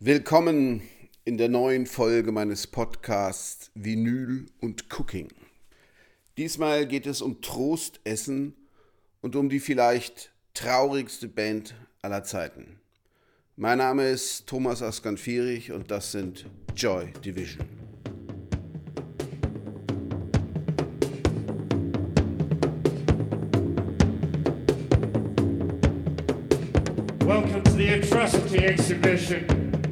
Willkommen in der neuen Folge meines Podcasts Vinyl und Cooking. Diesmal geht es um Trostessen und um die vielleicht traurigste Band aller Zeiten. Mein Name ist Thomas Askan-Fierich und das sind Joy Division. Welcome to the Atrocity Exhibition.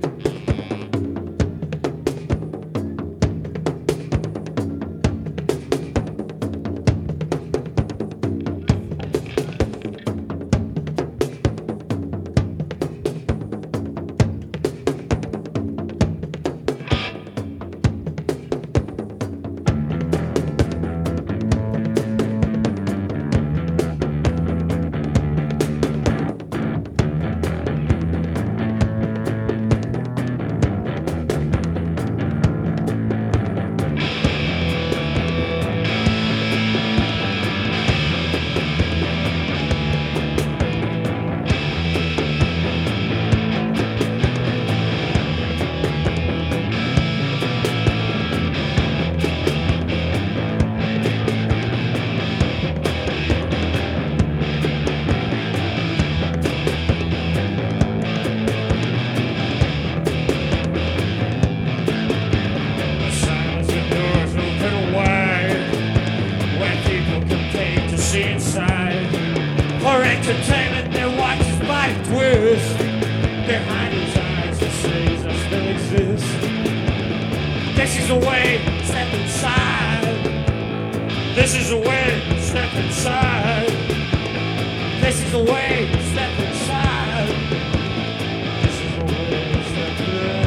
Entertainment, their watches by a twist. Behind his eyes, he says I still exist. This is the way, step inside. This is the way, step inside. This is the way, step inside. This is the way, step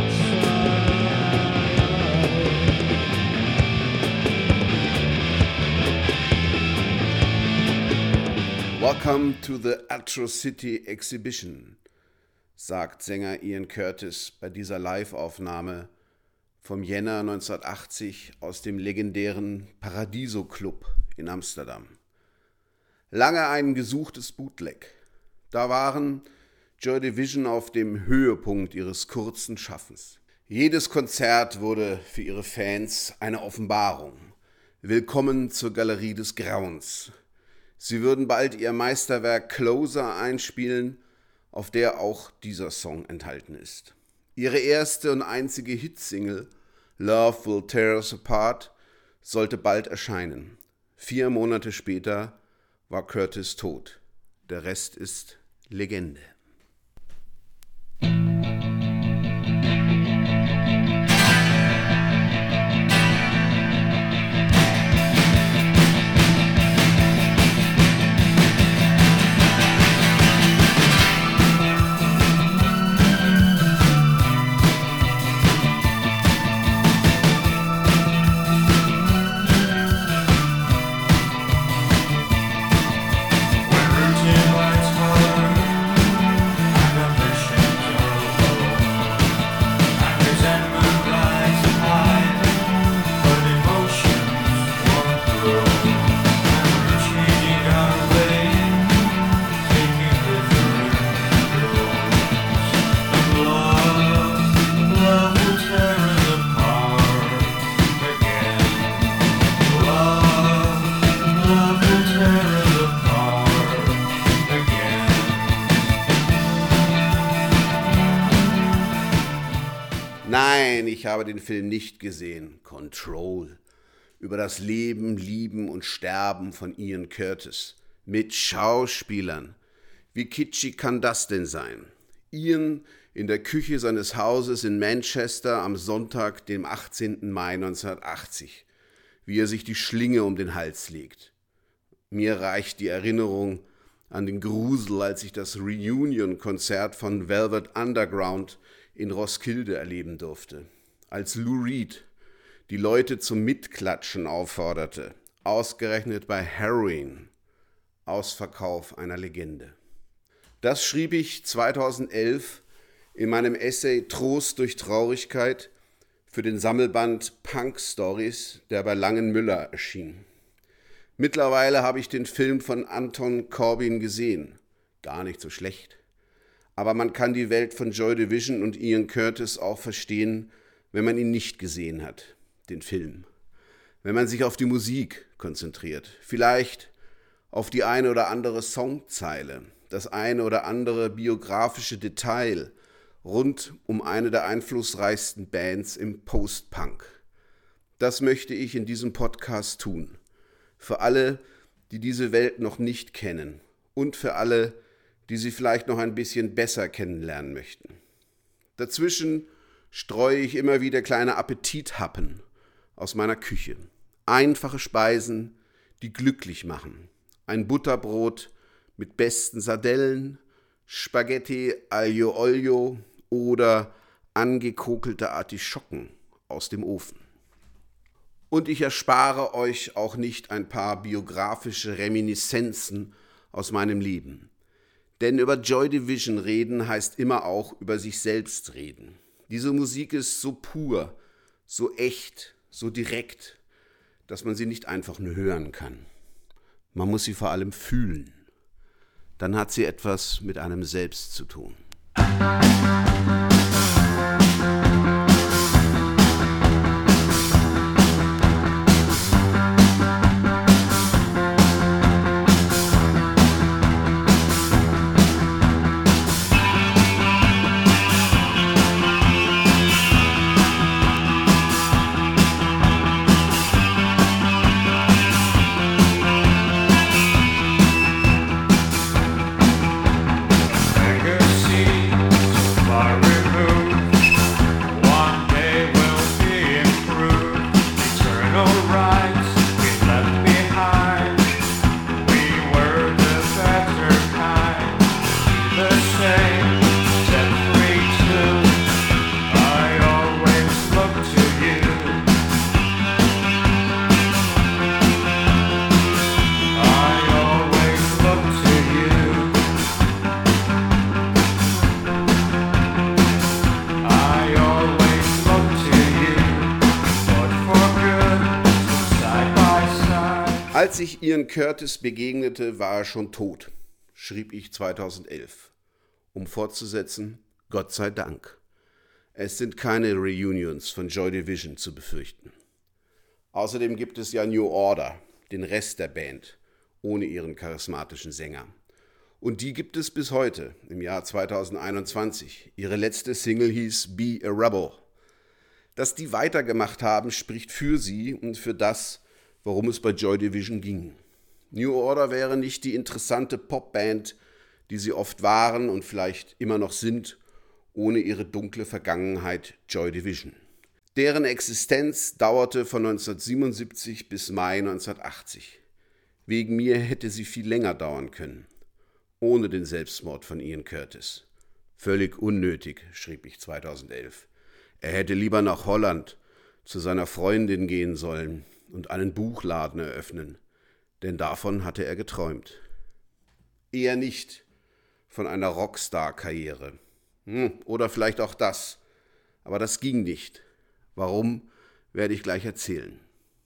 inside. Welcome to the Atrocity Exhibition, sagt Sänger Ian Curtis bei dieser Live-Aufnahme vom Jänner 1980 aus dem legendären Paradiso Club in Amsterdam. Lange ein gesuchtes Bootleg. Da waren Joy Division auf dem Höhepunkt ihres kurzen Schaffens. Jedes Konzert wurde für ihre Fans eine Offenbarung. Willkommen zur Galerie des Grauens. Sie würden bald ihr Meisterwerk Closer einspielen, auf der auch dieser Song enthalten ist. Ihre erste und einzige Hitsingle, Love Will Tear Us Apart, sollte bald erscheinen. 4 Monate später war Curtis tot. Der Rest ist Legende. Nein, ich habe den Film nicht gesehen. Control. Über das Leben, Lieben und Sterben von Ian Curtis. Mit Schauspielern. Wie kitschig kann das denn sein? Ian in der Küche seines Hauses in Manchester am Sonntag, dem 18. Mai 1980. Wie er sich die Schlinge um den Hals legt. Mir reicht die Erinnerung an den Grusel, als ich das Reunion-Konzert von Velvet Underground in Roskilde erleben durfte, als Lou Reed die Leute zum Mitklatschen aufforderte, ausgerechnet bei Heroin, Ausverkauf einer Legende. Das schrieb ich 2011 in meinem Essay Trost durch Traurigkeit für den Sammelband Punk Stories, der bei Langenmüller erschien. Mittlerweile habe ich den Film von Anton Corbijn gesehen, gar nicht so schlecht. Aber man kann die Welt von Joy Division und Ian Curtis auch verstehen, wenn man ihn nicht gesehen hat, den Film. Wenn man sich auf die Musik konzentriert, vielleicht auf die eine oder andere Songzeile, das eine oder andere biografische Detail rund um eine der einflussreichsten Bands im Post-Punk. Das möchte ich in diesem Podcast tun. Für alle, die diese Welt noch nicht kennen und für alle, die sie vielleicht noch ein bisschen besser kennenlernen möchten. Dazwischen streue ich immer wieder kleine Appetithappen aus meiner Küche. Einfache Speisen, die glücklich machen. Ein Butterbrot mit besten Sardellen, Spaghetti aglio olio oder angekokelte Artischocken aus dem Ofen. Und ich erspare euch auch nicht ein paar biografische Reminiszenzen aus meinem Leben. Denn über Joy Division reden heißt immer auch über sich selbst reden. Diese Musik ist so pur, so echt, so direkt, dass man sie nicht einfach nur hören kann. Man muss sie vor allem fühlen. Dann hat sie etwas mit einem selbst zu tun. Als ich Ian Curtis begegnete, war er schon tot, schrieb ich 2011. Um fortzusetzen, Gott sei Dank. Es sind keine Reunions von Joy Division zu befürchten. Außerdem gibt es ja New Order, den Rest der Band, ohne ihren charismatischen Sänger. Und die gibt es bis heute, im Jahr 2021. Ihre letzte Single hieß Be a Rebel. Dass die weitergemacht haben, spricht für sie und für das, worum es bei Joy Division ging. New Order wäre nicht die interessante Popband, die sie oft waren und vielleicht immer noch sind, ohne ihre dunkle Vergangenheit Joy Division. Deren Existenz dauerte von 1977 bis Mai 1980. Wegen mir hätte sie viel länger dauern können, ohne den Selbstmord von Ian Curtis. Völlig unnötig, schrieb ich 2011. Er hätte lieber nach Holland zu seiner Freundin gehen sollen und einen Buchladen eröffnen, denn davon hatte er geträumt. Eher nicht von einer Rockstar-Karriere. Oder vielleicht auch das, aber das ging nicht. Warum, werde ich gleich erzählen.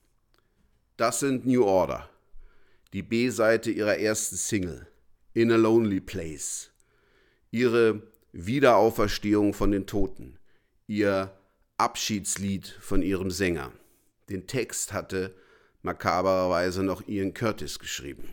Das sind New Order, die B-Seite ihrer ersten Single, In a Lonely Place, ihre Wiederauferstehung von den Toten, ihr Abschiedslied von ihrem Sänger. Den Text hatte makabererweise noch Ian Curtis geschrieben.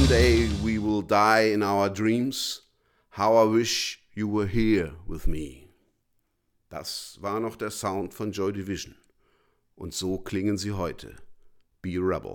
Someday we will die in our dreams. How I wish you were here with me. Das war noch der Sound von Joy Division. Und so klingen sie heute. Be a Rebel.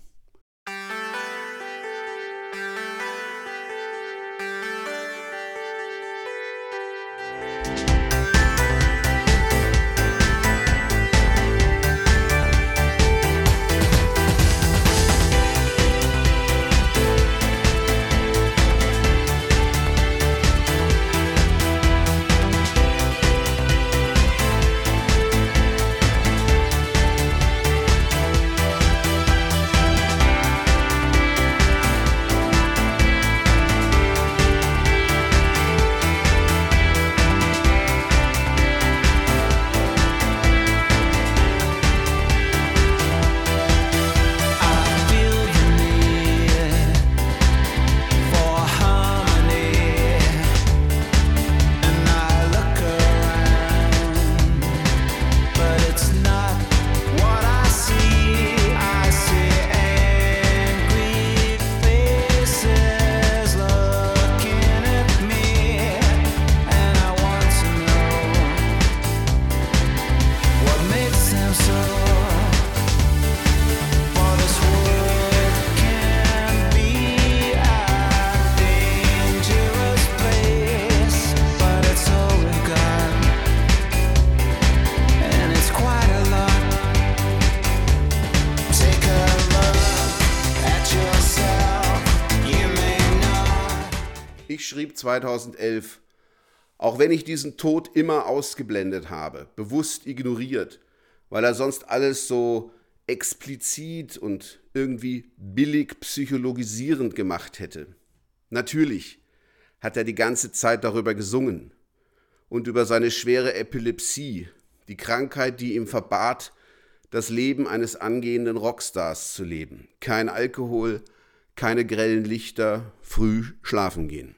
Ich schrieb 2011, auch wenn ich diesen Tod immer ausgeblendet habe, bewusst ignoriert, weil er sonst alles so explizit und irgendwie billig psychologisierend gemacht hätte. Natürlich hat er die ganze Zeit darüber gesungen und über seine schwere Epilepsie, die Krankheit, die ihm verbat, das Leben eines angehenden Rockstars zu leben. Kein Alkohol, keine grellen Lichter, früh schlafen gehen.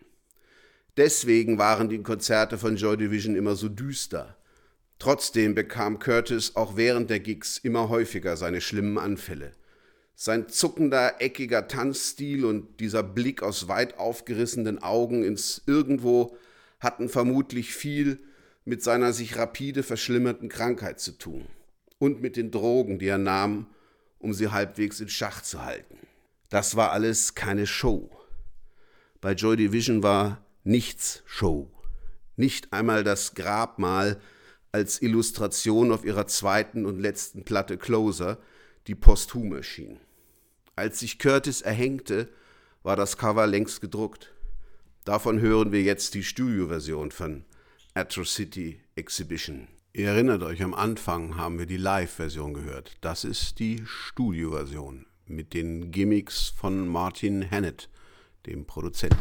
Deswegen waren die Konzerte von Joy Division immer so düster. Trotzdem bekam Curtis auch während der Gigs immer häufiger seine schlimmen Anfälle. Sein zuckender, eckiger Tanzstil und dieser Blick aus weit aufgerissenen Augen ins Irgendwo hatten vermutlich viel mit seiner sich rapide verschlimmernden Krankheit zu tun und mit den Drogen, die er nahm, um sie halbwegs in Schach zu halten. Das war alles keine Show. Bei Joy Division war nichts Show. Nicht einmal das Grabmal als Illustration auf ihrer zweiten und letzten Platte Closer, die posthum erschien. Als sich Curtis erhängte, war das Cover längst gedruckt. Davon hören wir jetzt die Studioversion von Atrocity Exhibition. Ihr erinnert euch, am Anfang haben wir die Live-Version gehört. Das ist die Studioversion mit den Gimmicks von Martin Hannett, dem Produzenten.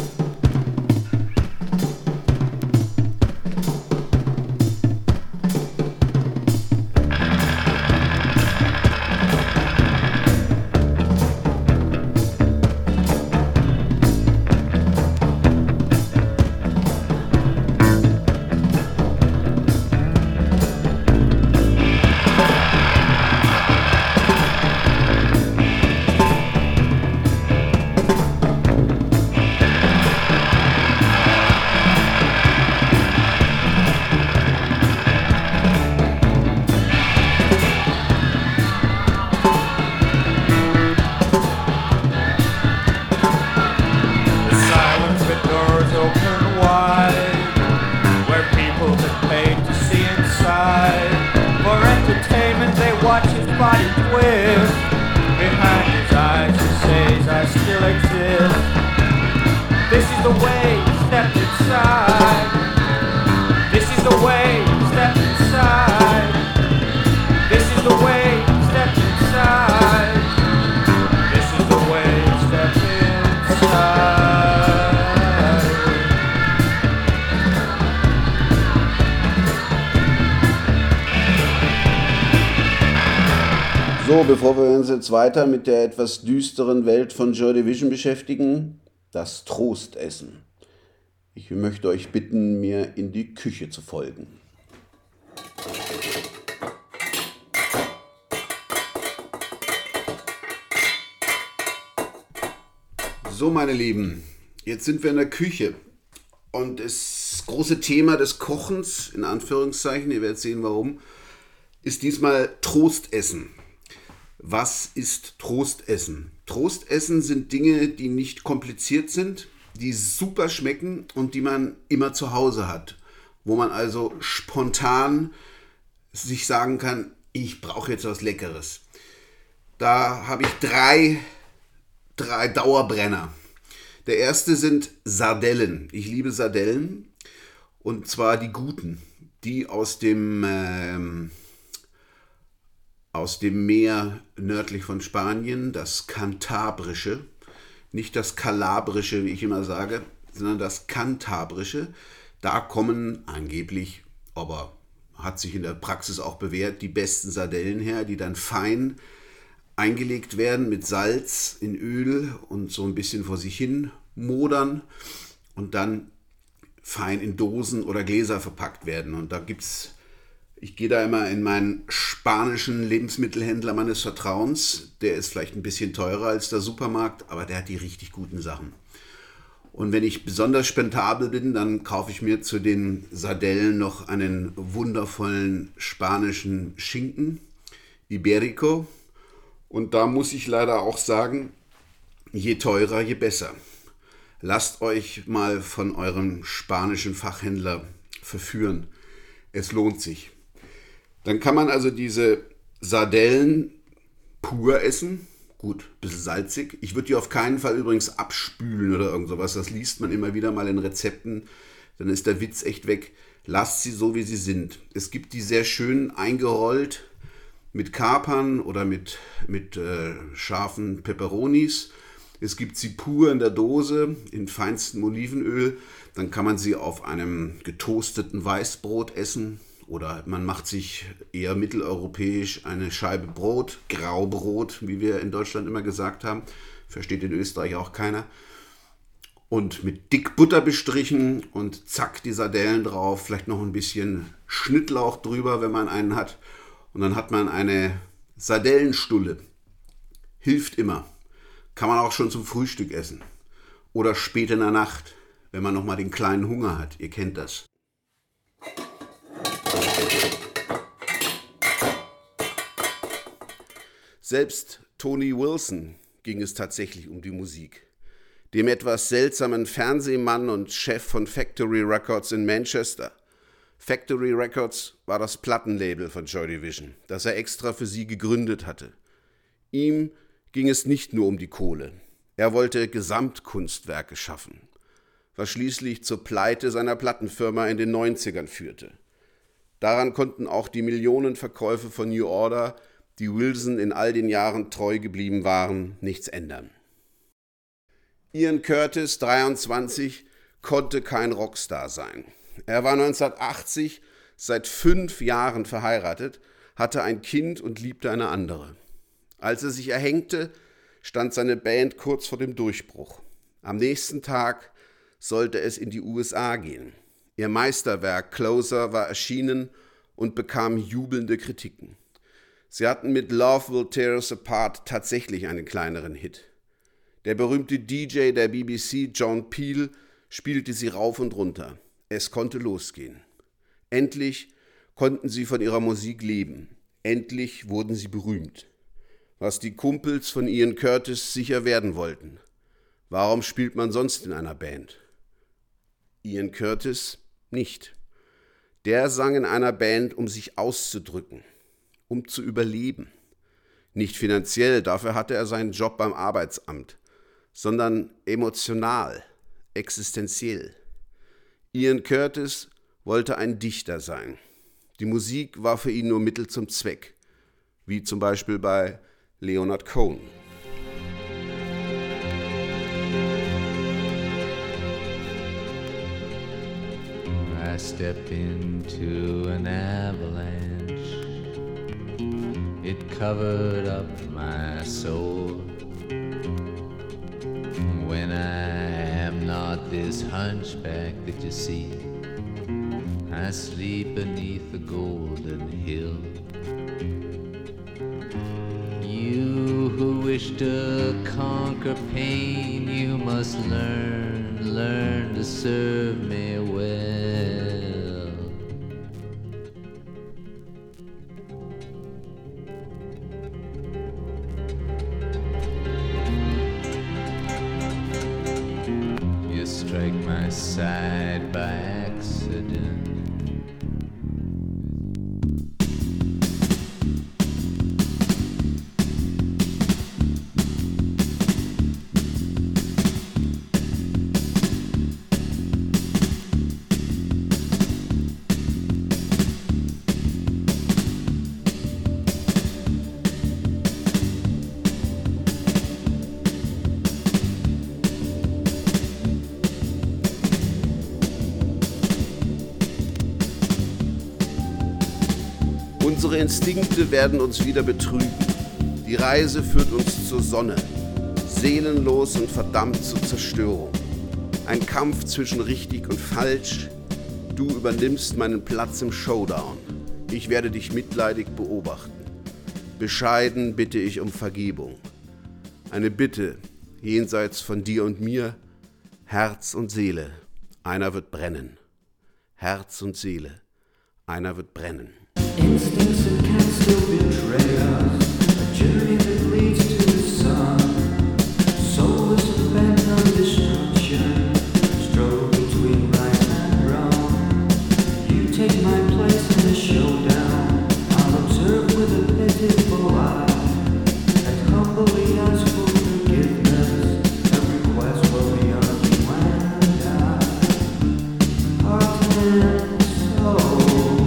So, bevor wir uns jetzt weiter mit der etwas düsteren Welt von Joy Division beschäftigen, das Trostessen. Ich möchte euch bitten, mir in die Küche zu folgen. So, meine Lieben, jetzt sind wir in der Küche und das große Thema des Kochens, in Anführungszeichen, ihr werdet sehen warum, ist diesmal Trostessen. Was ist Trostessen? Trostessen sind Dinge, die nicht kompliziert sind, die super schmecken und die man immer zu Hause hat, wo man also spontan sich sagen kann, ich brauche jetzt was Leckeres. Da habe ich drei Dauerbrenner. Der erste sind Sardellen. Ich liebe Sardellen und zwar die guten, die aus dem Meer nördlich von Spanien, das Kantabrische, nicht das Kalabrische, wie ich immer sage, sondern das Kantabrische. Da kommen angeblich, aber hat sich in der Praxis auch bewährt, die besten Sardellen her, die dann fein eingelegt werden mit Salz in Öl und so ein bisschen vor sich hin modern und dann fein in Dosen oder Gläser verpackt werden. Und da ich gehe da immer in meinen spanischen Lebensmittelhändler meines Vertrauens. Der ist vielleicht ein bisschen teurer als der Supermarkt, aber der hat die richtig guten Sachen. Und wenn ich besonders spendabel bin, dann kaufe ich mir zu den Sardellen noch einen wundervollen spanischen Schinken, Iberico. Und da muss ich leider auch sagen, je teurer, je besser. Lasst euch mal von eurem spanischen Fachhändler verführen. Es lohnt sich. Dann kann man also diese Sardellen pur essen. Gut, ein bisschen salzig. Ich würde die auf keinen Fall übrigens abspülen oder irgend sowas. Das liest man immer wieder mal in Rezepten. Dann ist der Witz echt weg. Lasst sie so, wie sie sind. Es gibt die sehr schön eingerollt mit Kapern oder mit scharfen Peperonis. Es gibt sie pur in der Dose, in feinstem Olivenöl. Dann kann man sie auf einem getoasteten Weißbrot essen. Oder man macht sich eher mitteleuropäisch eine Scheibe Brot, Graubrot, wie wir in Deutschland immer gesagt haben. Versteht in Österreich auch keiner. Und mit dick Butter bestrichen und zack, die Sardellen drauf. Vielleicht noch ein bisschen Schnittlauch drüber, wenn man einen hat. Und dann hat man eine Sardellenstulle. Hilft immer. Kann man auch schon zum Frühstück essen. Oder spät in der Nacht, wenn man nochmal den kleinen Hunger hat. Ihr kennt das. Selbst Tony Wilson ging es tatsächlich um die Musik. Dem etwas seltsamen Fernsehmann und Chef von Factory Records in Manchester. Factory Records war das Plattenlabel von Joy Division, das er extra für sie gegründet hatte. Ihm ging es nicht nur um die Kohle. Er wollte Gesamtkunstwerke schaffen, was schließlich zur Pleite seiner Plattenfirma in den 90ern führte. Daran konnten auch die Millionenverkäufe von New Order, die Wilson in all den Jahren treu geblieben waren, nichts ändern. Ian Curtis, 23, konnte kein Rockstar sein. Er war 1980 seit 5 Jahren verheiratet, hatte ein Kind und liebte eine andere. Als er sich erhängte, stand seine Band kurz vor dem Durchbruch. Am nächsten Tag sollte es in die USA gehen. Ihr Meisterwerk Closer war erschienen und bekam jubelnde Kritiken. Sie hatten mit Love Will Tear Us Apart tatsächlich einen kleineren Hit. Der berühmte DJ der BBC, John Peel, spielte sie rauf und runter. Es konnte losgehen. Endlich konnten sie von ihrer Musik leben. Endlich wurden sie berühmt. Was die Kumpels von Ian Curtis sicher werden wollten. Warum spielt man sonst in einer Band? Ian Curtis nicht. Der sang in einer Band, um sich auszudrücken, um zu überleben. Nicht finanziell, dafür hatte er seinen Job beim Arbeitsamt, sondern emotional, existenziell. Ian Curtis wollte ein Dichter sein. Die Musik war für ihn nur Mittel zum Zweck, wie zum Beispiel bei Leonard Cohen. I stepped into an avalanche. It covered up my soul. When I am not this hunchback that you see, I sleep beneath the golden hill. You who wish wish to conquer pain, you must learn to serve me well. You strike my side by accident. Unsere Instinkte werden uns wieder betrügen. Die Reise führt uns zur Sonne, seelenlos und verdammt zur Zerstörung. Ein Kampf zwischen richtig und falsch. Du übernimmst meinen Platz im Showdown. Ich werde dich mitleidig beobachten. Bescheiden bitte ich um Vergebung. Eine Bitte jenseits von dir und mir. Herz und Seele, einer wird brennen. Herz und Seele, einer wird brennen. Instincts that can still betray us, a journey that leads to the sun. Soul is the bend of destruction, struggle between right and wrong. You take my place in the showdown, I'll observe with a pitiful eye, and humbly ask for forgiveness, and request what we are you and I. Heart and soul.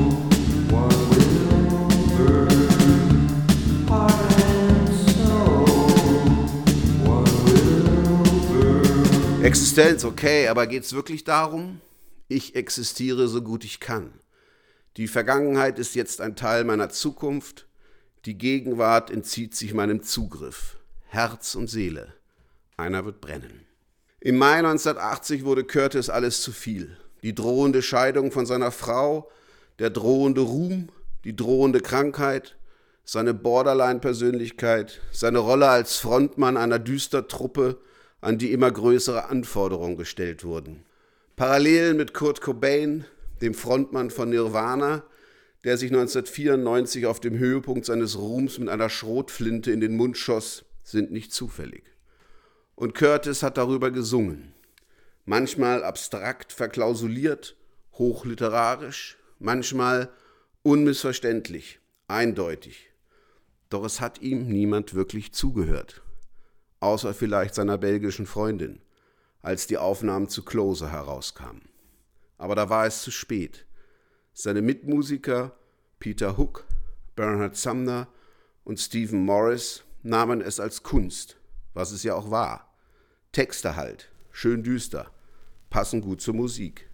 Existenz, okay, aber geht's wirklich darum? Ich existiere so gut ich kann. Die Vergangenheit ist jetzt ein Teil meiner Zukunft. Die Gegenwart entzieht sich meinem Zugriff. Herz und Seele, einer wird brennen. Im Mai 1980 wurde Curtis alles zu viel. Die drohende Scheidung von seiner Frau, der drohende Ruhm, die drohende Krankheit, seine Borderline-Persönlichkeit, seine Rolle als Frontmann einer Düstertruppe, an die immer größere Anforderungen gestellt wurden. Parallelen mit Kurt Cobain, dem Frontmann von Nirvana, der sich 1994 auf dem Höhepunkt seines Ruhms mit einer Schrotflinte in den Mund schoss, sind nicht zufällig. Und Curtis hat darüber gesungen. Manchmal abstrakt verklausuliert, hochliterarisch, manchmal unmissverständlich, eindeutig. Doch es hat ihm niemand wirklich zugehört. Außer vielleicht seiner belgischen Freundin, als die Aufnahmen zu Closer herauskamen. Aber da war es zu spät. Seine Mitmusiker Peter Hook, Bernard Sumner und Stephen Morris nahmen es als Kunst, was es ja auch war. Texte halt, schön düster, passen gut zur Musik.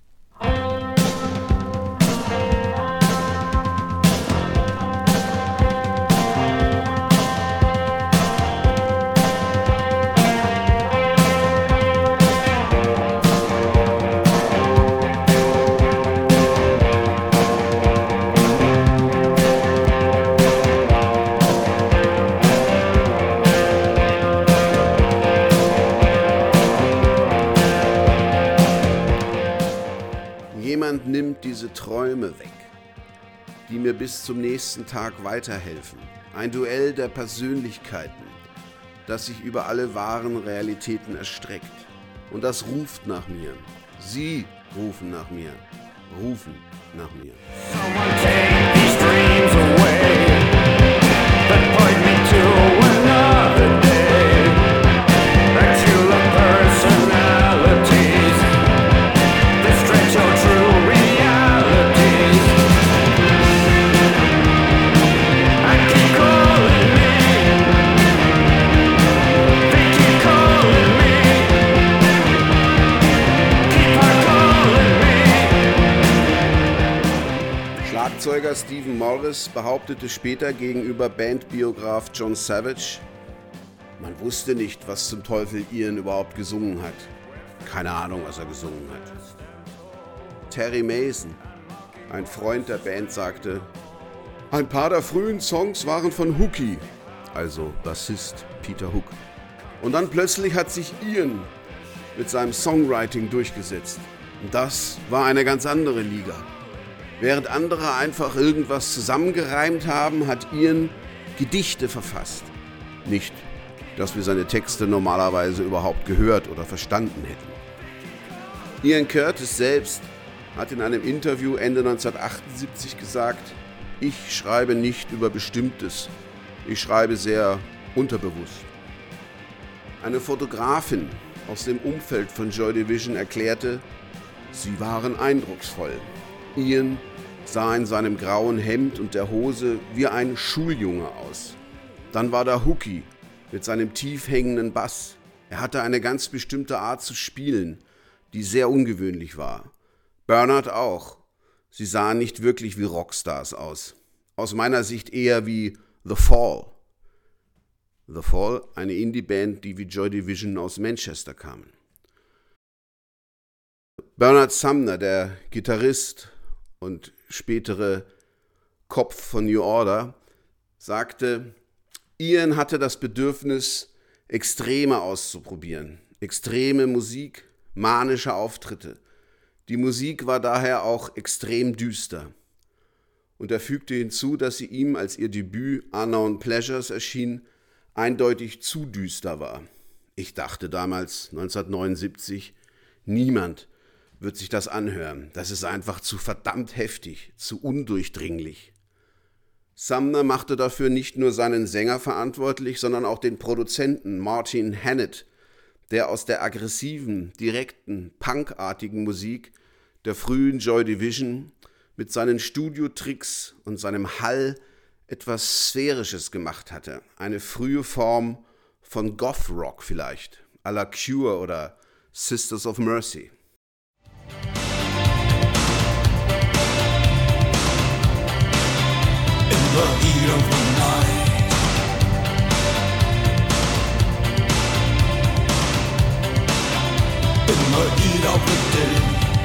Jemand nimmt diese Träume weg, die mir bis zum nächsten Tag weiterhelfen. Ein Duell der Persönlichkeiten, das sich über alle wahren Realitäten erstreckt. Und das ruft nach mir. Sie rufen nach mir. Rufen nach mir. Someone take these dreams away that point me to another day, back to the personalities that stretch your true realities. I keep calling me, they keep calling me, keep on calling me. Schlagzeuger Stephen Morris behauptete später gegenüber Bandbiograf John Savage, man wusste nicht, was zum Teufel Ian überhaupt gesungen hat. Keine Ahnung, was er gesungen hat. Terry Mason, ein Freund der Band, sagte, ein paar der frühen Songs waren von Hooky, also Bassist Peter Hook. Und dann plötzlich hat sich Ian mit seinem Songwriting durchgesetzt. Und das war eine ganz andere Liga. Während andere einfach irgendwas zusammengereimt haben, hat Ian Gedichte verfasst. Nicht, dass wir seine Texte normalerweise überhaupt gehört oder verstanden hätten. Ian Curtis selbst hat in einem Interview Ende 1978 gesagt: Ich schreibe nicht über Bestimmtes, ich schreibe sehr unterbewusst. Eine Fotografin aus dem Umfeld von Joy Division erklärte, sie waren eindrucksvoll. Ian sah in seinem grauen Hemd und der Hose wie ein Schuljunge aus. Dann war da Hooky mit seinem tief hängenden Bass. Er hatte eine ganz bestimmte Art zu spielen, die sehr ungewöhnlich war. Bernard auch. Sie sahen nicht wirklich wie Rockstars aus. Aus meiner Sicht eher wie The Fall. The Fall, eine Indie-Band, die wie Joy Division aus Manchester kamen. Bernard Sumner, der Gitarrist und spätere Kopf von New Order, sagte, Ian hatte das Bedürfnis, Extreme auszuprobieren. Extreme Musik, manische Auftritte. Die Musik war daher auch extrem düster. Und er fügte hinzu, dass sie ihm, als ihr Debüt Unknown Pleasures erschien, eindeutig zu düster war. Ich dachte damals, 1979, niemand wird sich das anhören. Das ist einfach zu verdammt heftig, zu undurchdringlich. Sumner machte dafür nicht nur seinen Sänger verantwortlich, sondern auch den Produzenten Martin Hannett, der aus der aggressiven, direkten, punkartigen Musik der frühen Joy Division mit seinen Studiotricks und seinem Hall etwas Sphärisches gemacht hatte. Eine frühe Form von Goth-Rock vielleicht, à la Cure oder Sisters of Mercy. In the heat of the night, in the heat of the day,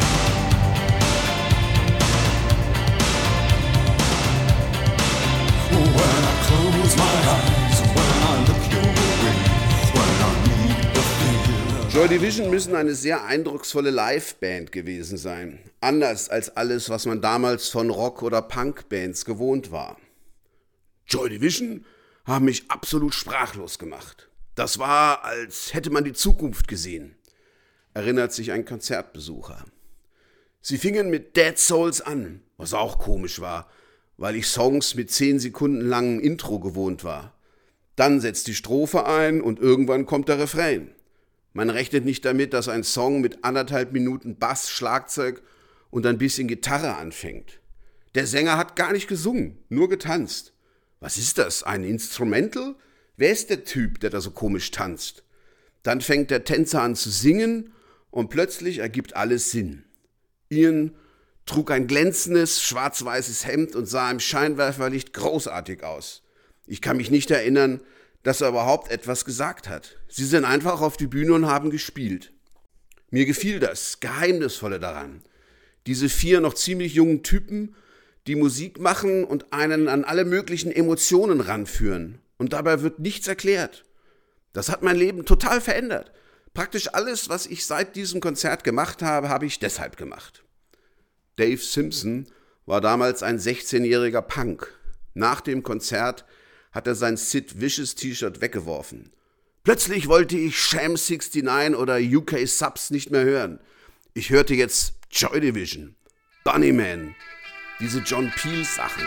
when I close my eyes, when I look your way, when I meet the fear. Joy Division müssen eine sehr eindrucksvolle Liveband gewesen sein. Anders als alles, was man damals von Rock- oder Punkbands gewohnt war. Joy Division haben mich absolut sprachlos gemacht. Das war, als hätte man die Zukunft gesehen, erinnert sich ein Konzertbesucher. Sie fingen mit Dead Souls an, was auch komisch war, weil ich Songs mit 10 Sekunden langem Intro gewohnt war. Dann setzt die Strophe ein und irgendwann kommt der Refrain. Man rechnet nicht damit, dass ein Song mit 1,5 Minuten Bass, Schlagzeug und ein bisschen Gitarre anfängt. Der Sänger hat gar nicht gesungen, nur getanzt. Was ist das, ein Instrumental? Wer ist der Typ, der da so komisch tanzt? Dann fängt der Tänzer an zu singen und plötzlich ergibt alles Sinn. Ian trug ein glänzendes, schwarz-weißes Hemd und sah im Scheinwerferlicht großartig aus. Ich kann mich nicht erinnern, dass er überhaupt etwas gesagt hat. Sie sind einfach auf die Bühne und haben gespielt. Mir gefiel das Geheimnisvolle daran. Diese 4 noch ziemlich jungen Typen, die Musik machen und einen an alle möglichen Emotionen ranführen. Und dabei wird nichts erklärt. Das hat mein Leben total verändert. Praktisch alles, was ich seit diesem Konzert gemacht habe, habe ich deshalb gemacht. Dave Simpson war damals ein 16-jähriger Punk. Nach dem Konzert hat er sein Sid Vicious T-Shirt weggeworfen. Plötzlich wollte ich Sham 69 oder UK Subs nicht mehr hören. Ich hörte jetzt Joy Division, Bunnyman, diese John Peel Sachen.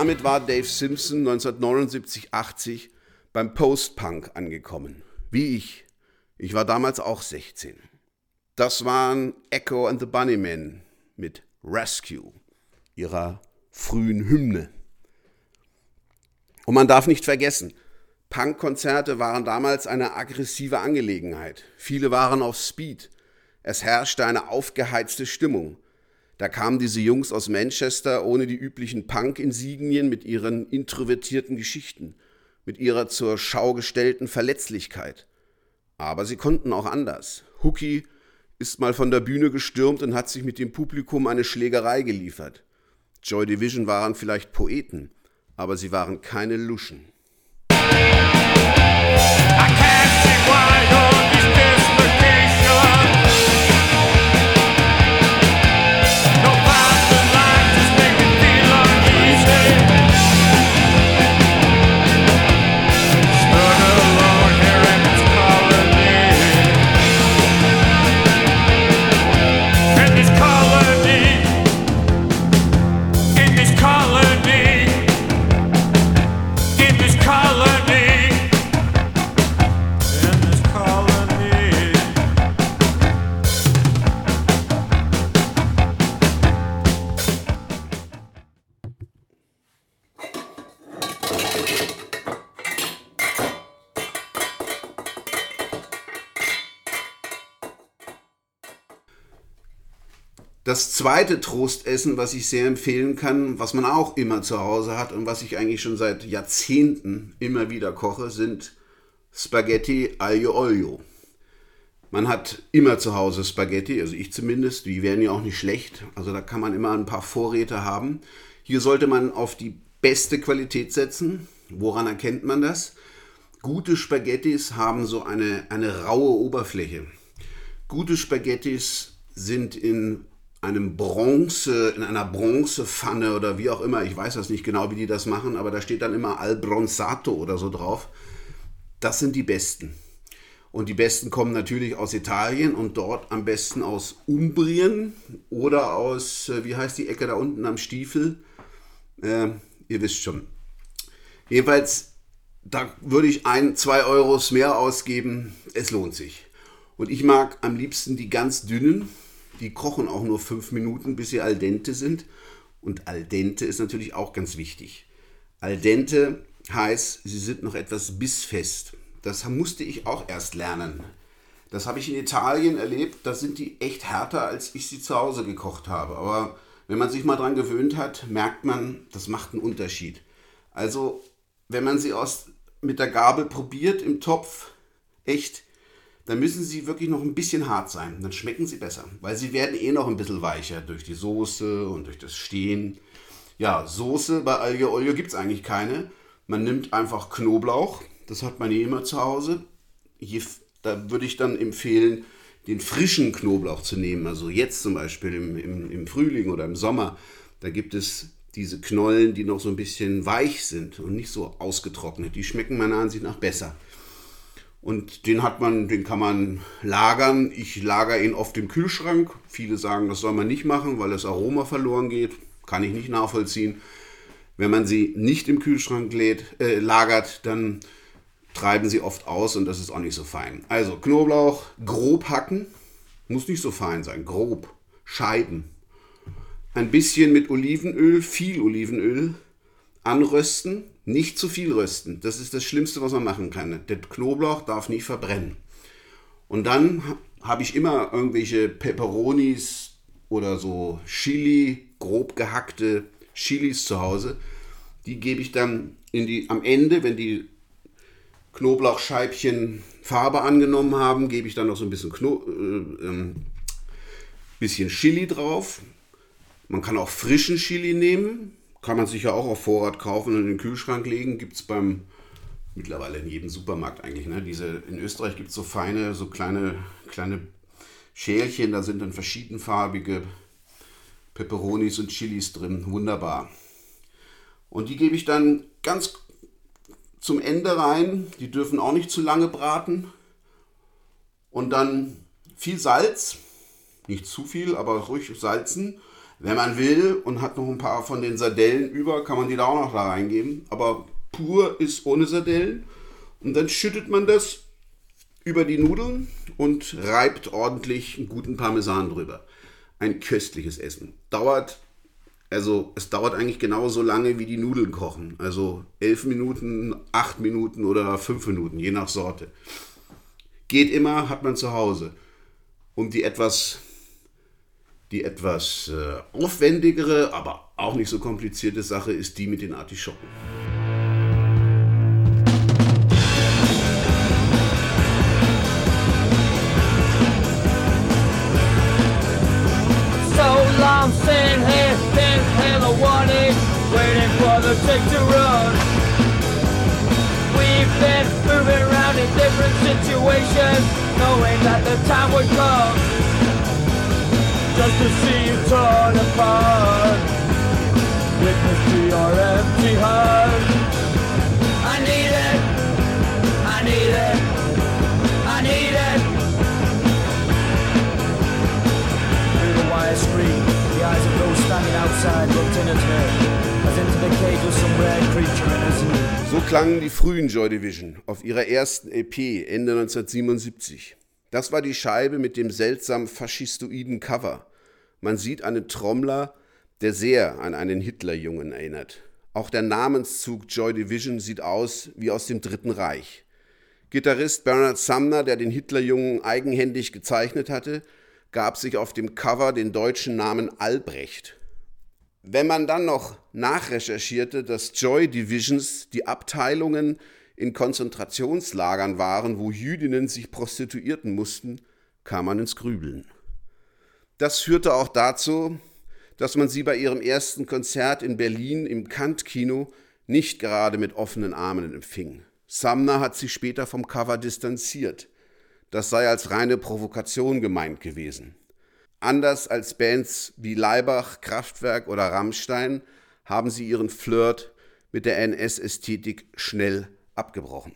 damit war Dave Simpson 1979-80 beim Post-Punk angekommen. Wie ich. Ich war damals auch 16. Das waren Echo and the Bunnymen mit Rescue, ihrer frühen Hymne. Und man darf nicht vergessen, Punkkonzerte waren damals eine aggressive Angelegenheit. Viele waren auf Speed. Es herrschte eine aufgeheizte Stimmung. Da kamen diese Jungs aus Manchester ohne die üblichen Punk-Insignien mit ihren introvertierten Geschichten, mit ihrer zur Schau gestellten Verletzlichkeit. Aber sie konnten auch anders. Hooky ist mal von der Bühne gestürmt und hat sich mit dem Publikum eine Schlägerei geliefert. Joy Division waren vielleicht Poeten, aber sie waren keine Luschen. I can't see why all this dislocation. No path in life just make me feel uneasy. Stood alone here in this colony. In this colony. In this colony. In this colony. In this colony. Das zweite Trostessen, was ich sehr empfehlen kann, was man auch immer zu Hause hat und was ich eigentlich schon seit Jahrzehnten immer wieder koche, sind Spaghetti aglio olio. Man hat immer zu Hause Spaghetti, also ich zumindest, die wären ja auch nicht schlecht, also da kann man immer ein paar Vorräte haben. Hier sollte man auf die beste Qualität setzen. Woran erkennt man das? Gute Spaghettis haben so eine raue Oberfläche. Gute Spaghettis sind in einer Bronzepfanne oder wie auch immer, ich weiß das nicht genau, wie die das machen, aber da steht dann immer al bronzato oder so drauf. Das sind die besten. Und die besten kommen natürlich aus Italien und dort am besten aus Umbrien oder aus, wie heißt die Ecke da unten am Stiefel? Ihr wisst schon. Jedenfalls, da würde ich 2 Euros mehr ausgeben, es lohnt sich. Und ich mag am liebsten die ganz dünnen. Die kochen auch nur 5 Minuten, bis sie al dente sind. Und al dente ist natürlich auch ganz wichtig. Al dente heißt, sie sind noch etwas bissfest. Das musste ich auch erst lernen. Das habe ich in Italien erlebt. Da sind die echt härter, als ich sie zu Hause gekocht habe. Aber wenn man sich mal dran gewöhnt hat, merkt man, das macht einen Unterschied. Also, wenn man sie mit der Gabel probiert im Topf, echt, dann müssen sie wirklich noch ein bisschen hart sein. Dann schmecken sie besser, weil sie werden noch ein bisschen weicher durch die Soße und durch das Stehen. Ja, Soße bei aglio olio gibt es eigentlich keine. Man nimmt einfach Knoblauch, das hat man immer zu Hause. Da würde ich dann empfehlen, den frischen Knoblauch zu nehmen. Also jetzt zum Beispiel im Frühling oder im Sommer, da gibt es diese Knollen, die noch so ein bisschen weich sind und nicht so ausgetrocknet. Die schmecken meiner Ansicht nach besser. Und den kann man lagern. Ich lagere ihn oft im Kühlschrank. Viele sagen, das soll man nicht machen, weil das Aroma verloren geht. Kann ich nicht nachvollziehen. Wenn man sie nicht im Kühlschrank lagert, dann treiben sie oft aus und das ist auch nicht so fein. Also Knoblauch grob hacken, muss nicht so fein sein, grob, Scheiben. Ein bisschen mit Olivenöl, viel Olivenöl, anrösten. Nicht zu viel rösten, das ist das Schlimmste, was man machen kann. Der Knoblauch darf nicht verbrennen. Und dann habe ich immer irgendwelche Peperonis oder so Chili, grob gehackte Chilis zu Hause. Die gebe ich dann am Ende, wenn die Knoblauchscheibchen Farbe angenommen haben, gebe ich dann noch so ein bisschen Chili drauf. Man kann auch frischen Chili nehmen. Kann man sich ja auch auf Vorrat kaufen und in den Kühlschrank legen. Gibt es mittlerweile in jedem Supermarkt eigentlich. Ne? In Österreich gibt es so feine, so kleine Schälchen, da sind dann verschiedenfarbige Peperonis und Chilis drin. Wunderbar. Und die gebe ich dann ganz zum Ende rein. Die dürfen auch nicht zu lange braten. Und dann viel Salz. Nicht zu viel, aber ruhig salzen. Wenn man will und hat noch ein paar von den Sardellen über, kann man die da auch noch da reingeben. Aber pur ist ohne Sardellen. Und dann schüttet man das über die Nudeln und reibt ordentlich einen guten Parmesan drüber. Ein köstliches Essen. Es dauert eigentlich genauso lange, wie die Nudeln kochen. Also 11 Minuten, 8 Minuten oder 5 Minuten, je nach Sorte. Geht immer, hat man zu Hause. Und die etwas aufwendigere, aber auch nicht so komplizierte Sache ist die mit den Artischocken. So long sitting here, been hella wanted, waiting for the tick to run. We've been moving around in different situations, knowing that the time would come just to see you torn apart. Witness to your empty heart. I need it, I need it, I need it. Through the wire screen, the eyes of those standing outside looked in at her, as into the cage of some rare creature in a zoo. So klangen die frühen Joy Division auf ihrer ersten LP Ende 1977. Das war die Scheibe mit dem seltsam faschistoiden Cover. Man sieht einen Trommler, der sehr an einen Hitlerjungen erinnert. Auch der Namenszug Joy Division sieht aus wie aus dem Dritten Reich. Gitarrist Bernard Sumner, der den Hitlerjungen eigenhändig gezeichnet hatte, gab sich auf dem Cover den deutschen Namen Albrecht. Wenn man dann noch nachrecherchierte, dass Joy Divisions die Abteilungen in Konzentrationslagern waren, wo Jüdinnen sich prostituierten mussten, kam man ins Grübeln. Das führte auch dazu, dass man sie bei ihrem ersten Konzert in Berlin im Kant-Kino nicht gerade mit offenen Armen empfing. Sumner hat sich später vom Cover distanziert. Das sei als reine Provokation gemeint gewesen. Anders als Bands wie Laibach, Kraftwerk oder Rammstein haben sie ihren Flirt mit der NS-Ästhetik schnell abgebrochen.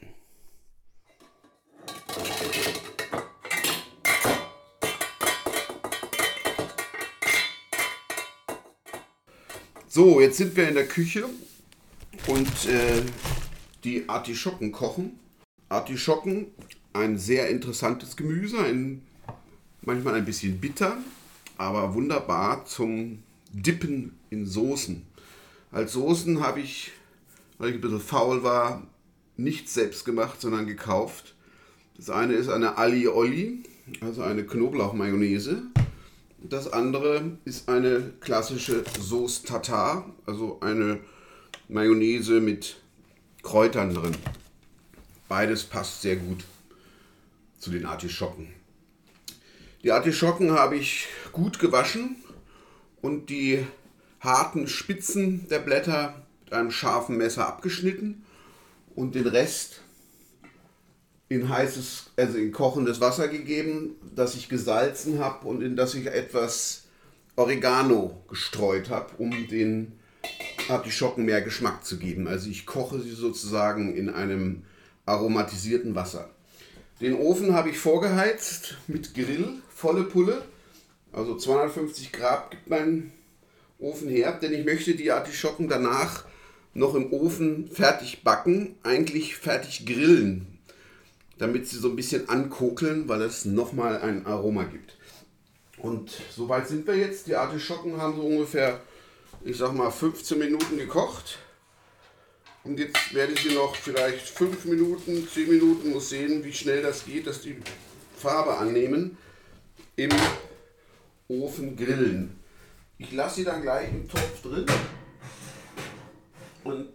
So, jetzt sind wir in der Küche und die Artischocken kochen. Artischocken, ein sehr interessantes Gemüse, manchmal ein bisschen bitter, aber wunderbar zum Dippen in Soßen. Als Soßen habe ich, weil ich ein bisschen faul war, nicht selbst gemacht, sondern gekauft. Das eine ist eine Alioli, also eine Knoblauchmayonnaise. Das andere ist eine klassische Sauce Tartare, also eine Mayonnaise mit Kräutern drin. Beides passt sehr gut zu den Artischocken. Die Artischocken habe ich gut gewaschen und die harten Spitzen der Blätter mit einem scharfen Messer abgeschnitten und den Rest in kochendes Wasser gegeben, das ich gesalzen habe und in das ich etwas Oregano gestreut habe, um den Artischocken mehr Geschmack zu geben. Also ich koche sie sozusagen in einem aromatisierten Wasser. Den Ofen habe ich vorgeheizt mit Grill, volle Pulle, also 250 Grad gibt mein Ofen her, denn ich möchte die Artischocken danach noch im Ofen fertig backen, eigentlich fertig grillen, damit sie so ein bisschen ankokeln, weil es nochmal ein Aroma gibt. Und soweit sind wir jetzt. Die Artischocken haben so ungefähr, 15 Minuten gekocht. Und jetzt werde ich sie noch vielleicht 5 Minuten, 10 Minuten, muss sehen, wie schnell das geht, dass die Farbe annehmen, im Ofen grillen. Ich lasse sie dann gleich im Topf drin. Und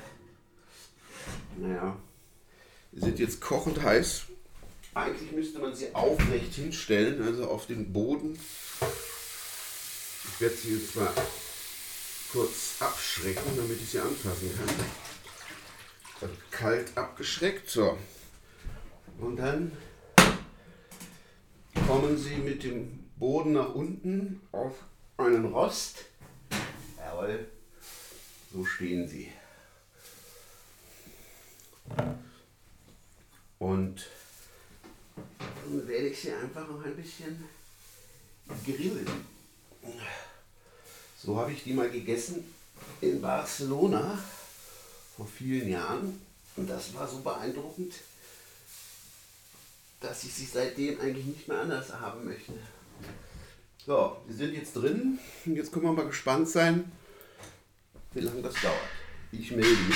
sie sind jetzt kochend heiß. Eigentlich müsste man sie aufrecht hinstellen, also auf den Boden. Ich werde sie jetzt mal kurz abschrecken, damit ich sie anfassen kann. Also kalt abgeschreckt, so. Und dann kommen sie mit dem Boden nach unten auf einen Rost. Jawohl, so stehen sie. Und dann werde ich sie einfach noch ein bisschen grillen. So habe ich die mal gegessen in Barcelona vor vielen Jahren. Und das war so beeindruckend, dass ich sie seitdem eigentlich nicht mehr anders haben möchte. So, wir sind jetzt drin und jetzt können wir mal gespannt sein, wie lange das dauert. Ich melde mich.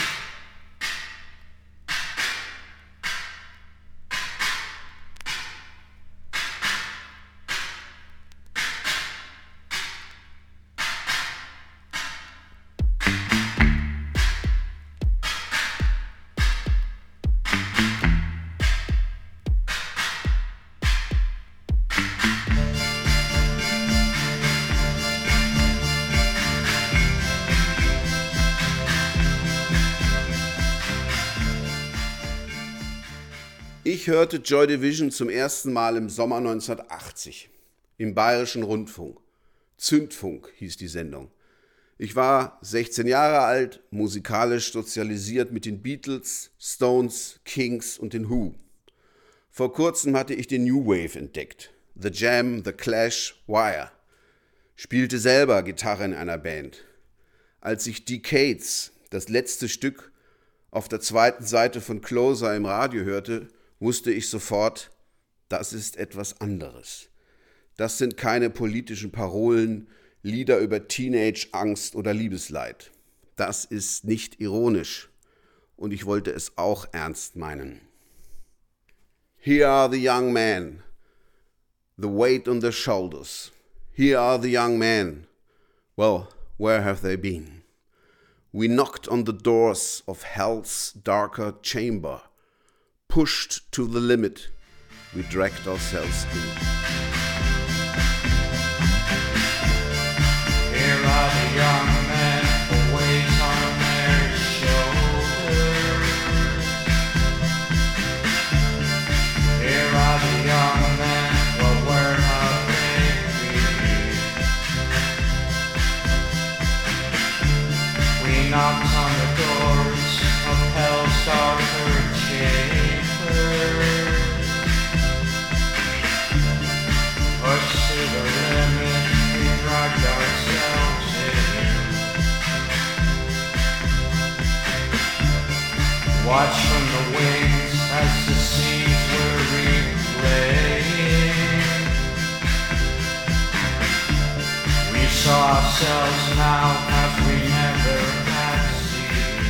Ich hörte Joy Division zum ersten Mal im Sommer 1980 im Bayerischen Rundfunk. Zündfunk hieß die Sendung. Ich war 16 Jahre alt, musikalisch sozialisiert mit den Beatles, Stones, Kings und den Who. Vor kurzem hatte ich den New Wave entdeckt. The Jam, The Clash, Wire. Spielte selber Gitarre in einer Band. Als ich Decades, das letzte Stück, auf der zweiten Seite von Closer im Radio hörte, wusste ich sofort, das ist etwas anderes. Das sind keine politischen Parolen, Lieder über Teenage-Angst oder Liebesleid. Das ist nicht ironisch. Und ich wollte es auch ernst meinen. Here are the young men, the weight on their shoulders. Here are the young men. Well, where have they been? We knocked on the doors of hell's darker chamber. Pushed to the limit, we dragged ourselves in. Here are the young men who wait on their shoulders. Here are the young men, well, where have they been? We knocked on the doors of hell's darker chamber. Push to the limit, we dragged ourselves in. Watch from the wings as the scenes were replayed. We saw ourselves now as we never had seen.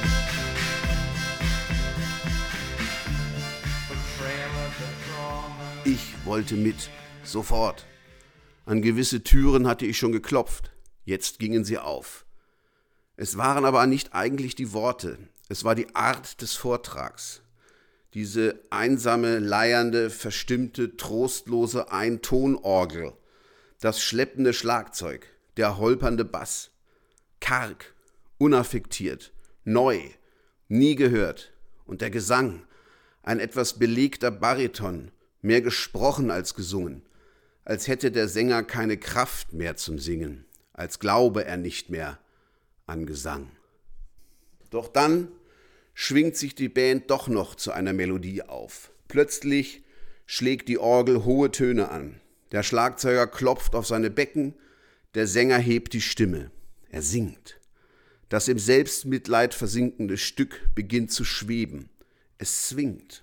Betrayal of the drama. Ich wollte mit, sofort. An gewisse Türen hatte ich schon geklopft. Jetzt gingen sie auf. Es waren aber nicht eigentlich die Worte. Es war die Art des Vortrags. Diese einsame, leiernde, verstimmte, trostlose Eintonorgel. Das schleppende Schlagzeug. Der holpernde Bass. Karg, unaffektiert, neu, nie gehört. Und der Gesang. Ein etwas belegter Bariton. Mehr gesprochen als gesungen. Als hätte der Sänger keine Kraft mehr zum Singen. Als glaube er nicht mehr an Gesang. Doch dann schwingt sich die Band doch noch zu einer Melodie auf. Plötzlich schlägt die Orgel hohe Töne an. Der Schlagzeuger klopft auf seine Becken, der Sänger hebt die Stimme. Er singt. Das im Selbstmitleid versinkende Stück beginnt zu schweben. Es swingt.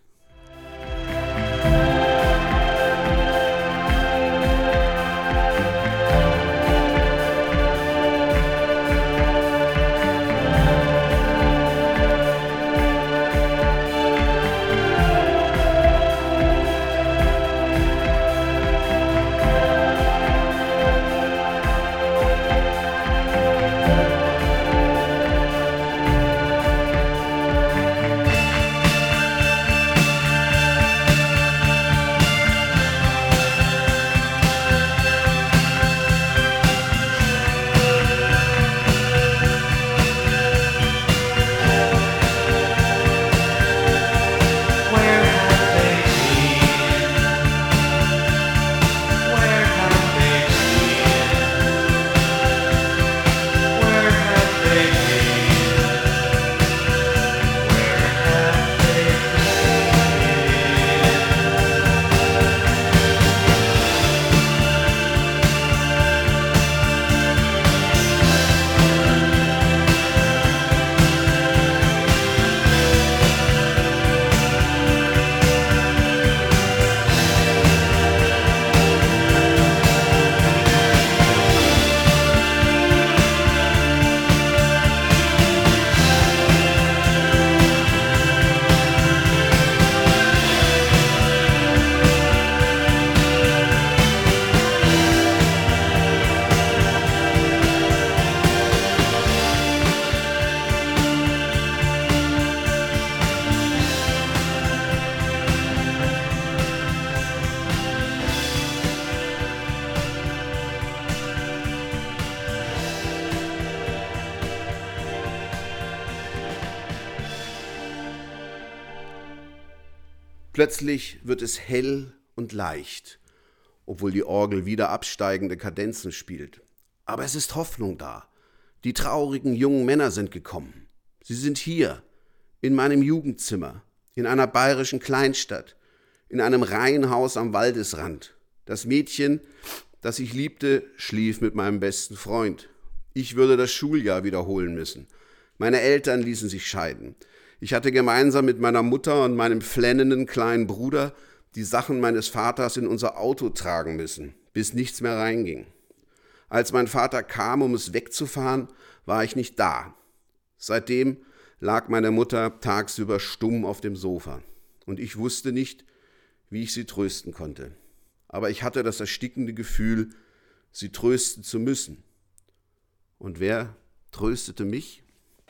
Plötzlich wird es hell und leicht, obwohl die Orgel wieder absteigende Kadenzen spielt. Aber es ist Hoffnung da. Die traurigen jungen Männer sind gekommen. Sie sind hier, in meinem Jugendzimmer, in einer bayerischen Kleinstadt, in einem Reihenhaus am Waldesrand. Das Mädchen, das ich liebte, schlief mit meinem besten Freund. Ich würde das Schuljahr wiederholen müssen. Meine Eltern ließen sich scheiden. Ich hatte gemeinsam mit meiner Mutter und meinem flennenden kleinen Bruder die Sachen meines Vaters in unser Auto tragen müssen, bis nichts mehr reinging. Als mein Vater kam, um es wegzufahren, war ich nicht da. Seitdem lag meine Mutter tagsüber stumm auf dem Sofa. Und ich wusste nicht, wie ich sie trösten konnte. Aber ich hatte das erstickende Gefühl, sie trösten zu müssen. Und wer tröstete mich?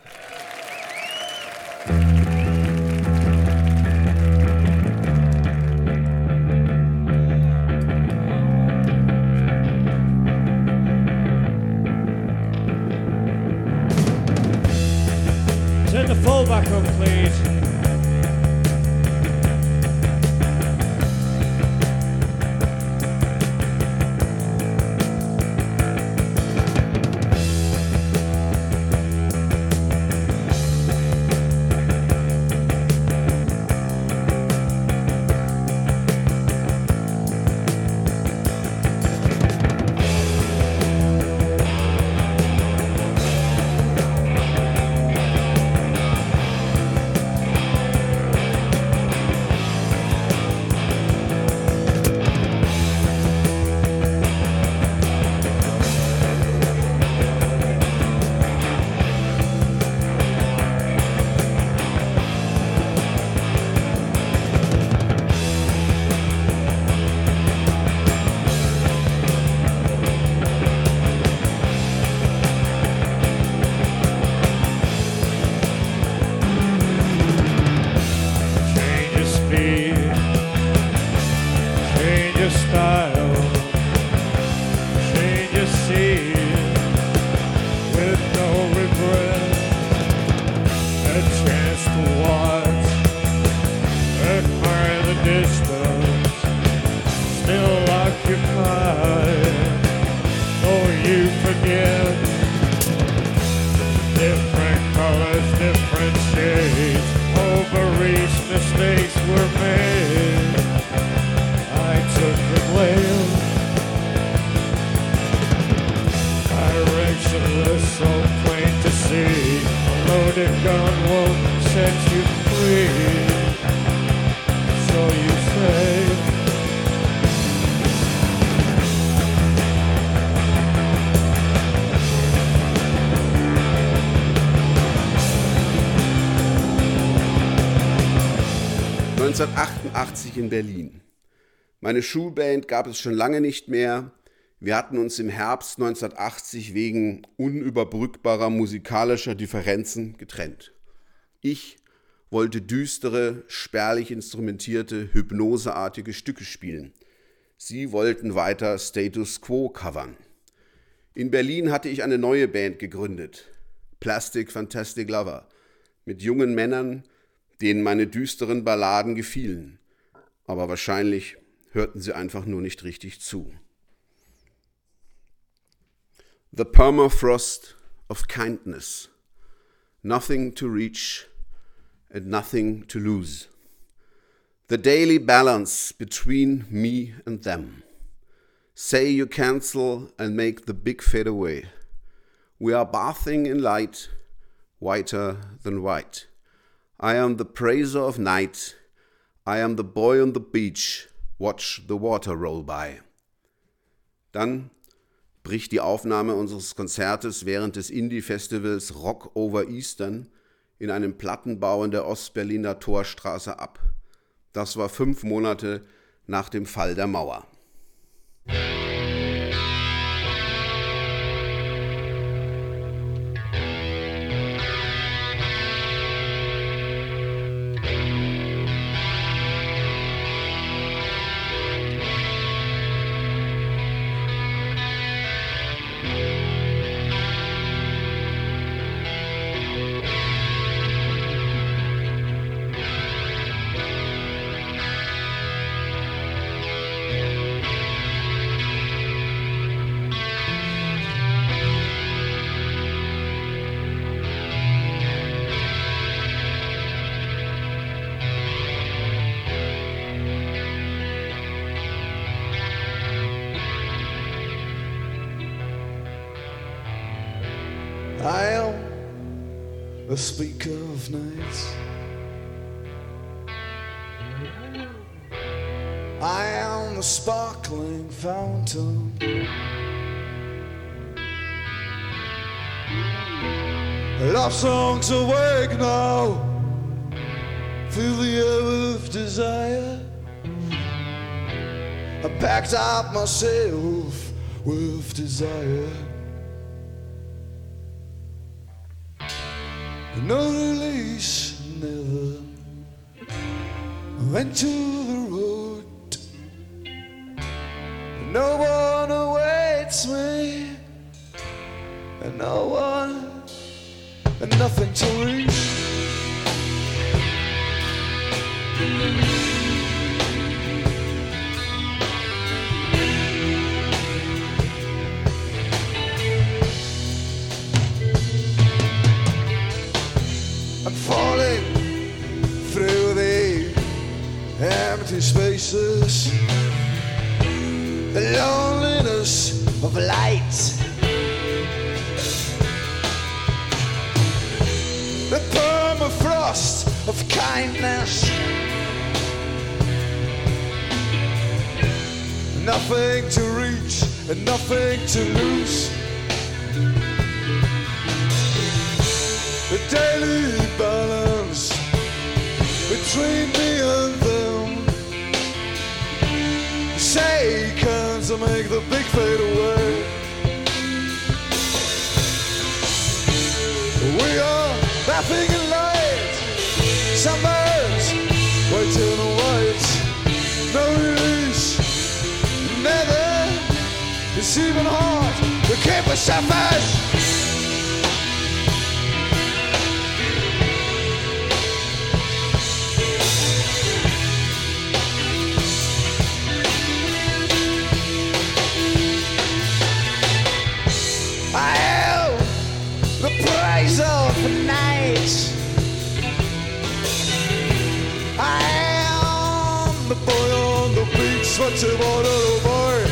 Turn the fullback on, please. In Berlin. Meine Schulband gab es schon lange nicht mehr. Wir hatten uns im Herbst 1980 wegen unüberbrückbarer musikalischer Differenzen getrennt. Ich wollte düstere, spärlich instrumentierte, hypnoseartige Stücke spielen. Sie wollten weiter Status Quo covern. In Berlin hatte ich eine neue Band gegründet, Plastic Fantastic Lover, mit jungen Männern, denen meine düsteren Balladen gefielen. Aber wahrscheinlich hörten sie einfach nur nicht richtig zu. The permafrost of kindness. Nothing to reach and nothing to lose. The daily balance between me and them. Say you cancel and make the big fade away. We are bathing in light, whiter than white. I am the praiser of night. I am the boy on the beach, watch the water roll by. Dann bricht die Aufnahme unseres Konzertes während des Indie-Festivals Rock over Eastern in einem Plattenbau in der Ostberliner Torstraße ab. Das war 5 Monate nach dem Fall der Mauer. speak of nights. I am the sparkling fountain. Love songs awake now. Fill the air with desire. I packed up myself with desire. No release, never went to the road. No one awaits me, and no one, and nothing to reach. I'm falling through the empty spaces, the loneliness of light, the permafrost of kindness. Nothing to reach and nothing to lose. The daily balance between me and them. Say can to make the big fade away. We are laughing in light. Some birds waiting to wait. No release, never. It's even hard to keep us surface. I am the praise of the night. I am the boy on the beach. What's your little boy?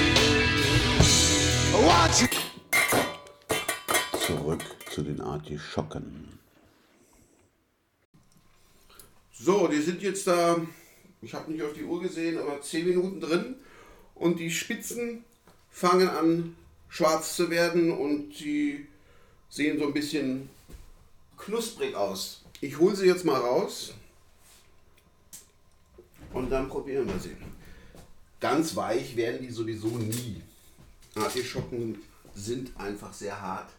I want you. Zurück zu den Artischocken. So, die sind jetzt da, ich habe nicht auf die Uhr gesehen, aber 10 Minuten drin. Und die Spitzen fangen an schwarz zu werden und sie sehen so ein bisschen knusprig aus. Ich hole sie jetzt mal raus und dann probieren wir sie. Ganz weich werden die sowieso nie. Artischocken sind einfach sehr hart.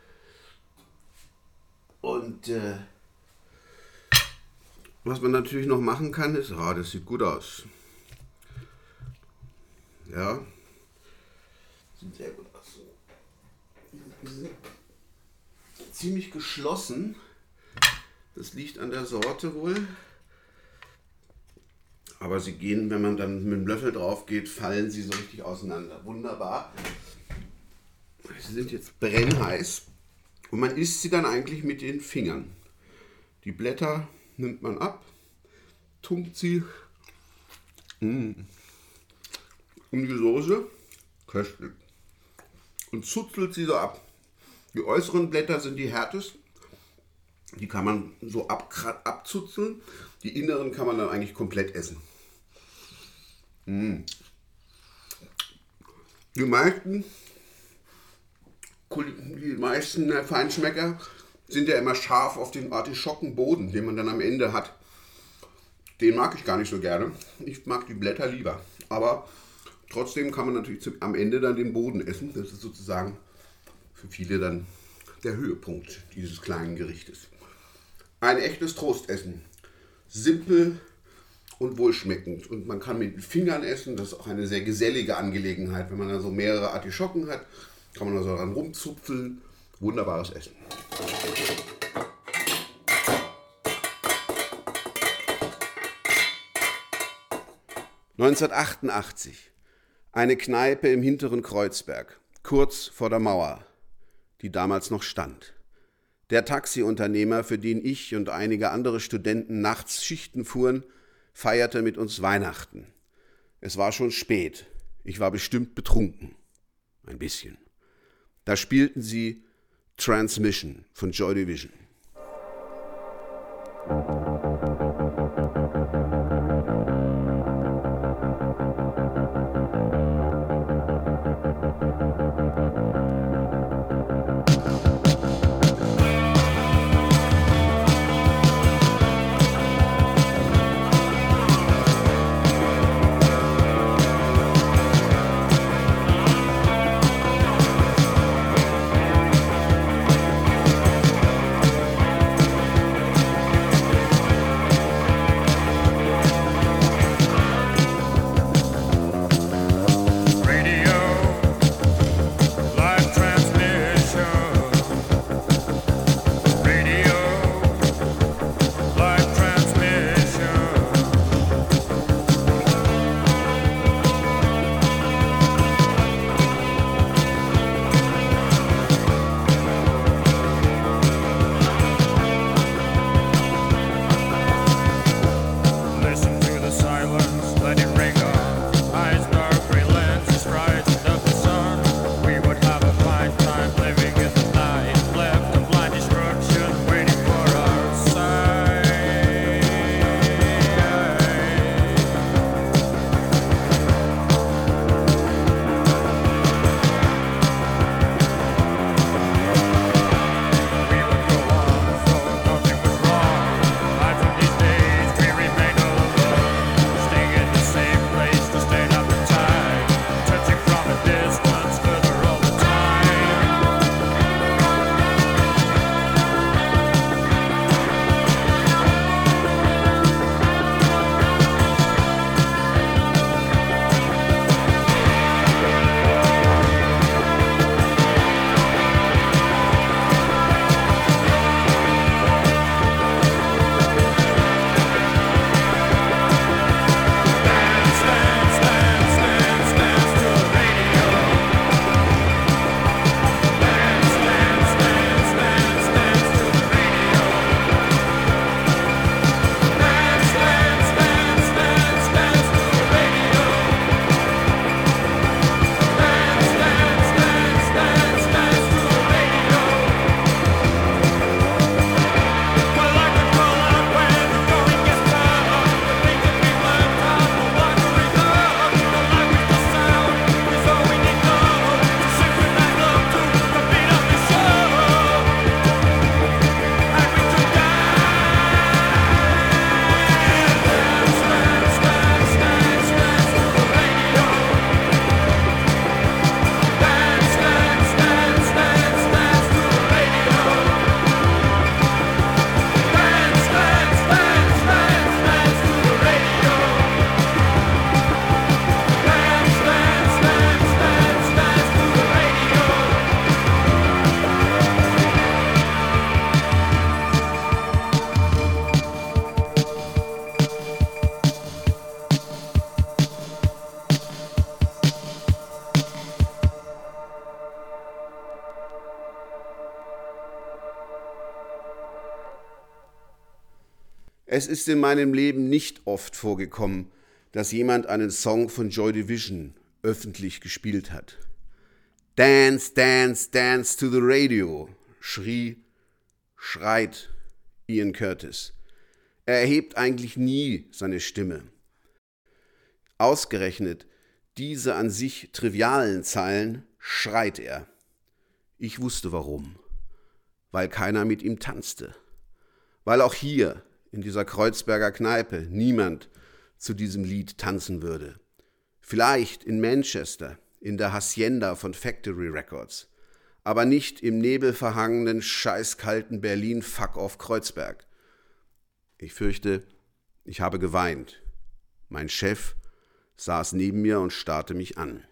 Und was man natürlich noch machen kann, ist, das sieht gut aus. Ja, sieht sehr gut aus. Die sind ziemlich geschlossen. Das liegt an der Sorte wohl. Aber sie gehen, wenn man dann mit dem Löffel drauf geht, fallen sie so richtig auseinander. Wunderbar. Sie sind jetzt brennheiß. Und man isst sie dann eigentlich mit den Fingern. Die Blätter nimmt man ab, tunkt sie in die Soße, köstlich, und zuzelt sie so ab. Die äußeren Blätter sind die härtesten, die kann man so abzuzeln, die inneren kann man dann eigentlich komplett essen. Die meisten Feinschmecker sind ja immer scharf auf den Artischockenboden, den man dann am Ende hat. Den mag ich gar nicht so gerne. Ich mag die Blätter lieber. Aber trotzdem kann man natürlich am Ende dann den Boden essen. Das ist sozusagen für viele dann der Höhepunkt dieses kleinen Gerichtes. Ein echtes Trostessen. Simpel und wohlschmeckend. Und man kann mit den Fingern essen. Das ist auch eine sehr gesellige Angelegenheit. Wenn man da so mehrere Artischocken hat, kann man da so dran rumzupfeln. Wunderbares Essen. (1988) Eine Kneipe im hinteren Kreuzberg, kurz vor der Mauer, die damals noch stand. Der Taxiunternehmer, für den ich und einige andere Studenten nachts Schichten fuhren, feierte mit uns Weihnachten. Es war schon spät. Ich war bestimmt betrunken. Ein bisschen. Da spielten sie Transmission von Joy Division. Es ist in meinem Leben nicht oft vorgekommen, dass jemand einen Song von Joy Division öffentlich gespielt hat. Dance, dance, dance to the radio, schreit Ian Curtis. Er erhebt eigentlich nie seine Stimme. Ausgerechnet diese an sich trivialen Zeilen schreit er. Ich wusste warum. Weil keiner mit ihm tanzte. Weil auch hier, in dieser Kreuzberger Kneipe, niemand zu diesem Lied tanzen würde. Vielleicht in Manchester, in der Hacienda von Factory Records, aber nicht im nebelverhangenen, scheißkalten Berlin Fuck off Kreuzberg. Ich fürchte, ich habe geweint. Mein Chef saß neben mir und starrte mich an.